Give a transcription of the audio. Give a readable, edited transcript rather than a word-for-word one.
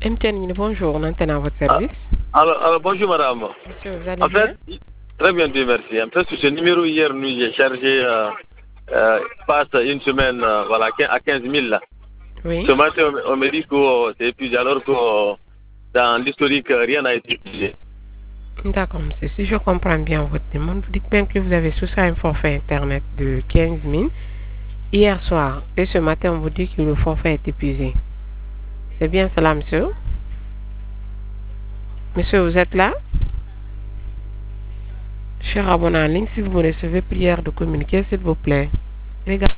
MTN, bonjour, on entend à votre service. Alors, bonjour madame. Monsieur, vous allez En bien? fait, très bien, Dieu merci. En fait, sur ce numéro, hier, nous, j'ai chargé, passe une semaine voilà, à 15 000 là. Oui. Ce matin, on me dit que c'est épuisé, alors que dans l'historique, rien n'a été épuisé. D'accord, monsieur. Si je comprends bien votre demande, vous dites même que vous avez souscrit un forfait Internet de 15 000 hier soir. Et ce matin, on vous dit que le forfait est épuisé. C'est bien cela, monsieur? Monsieur, vous êtes là? Cher abonné en ligne, si vous me recevez, prière de communiquer, s'il vous plaît. Regarde.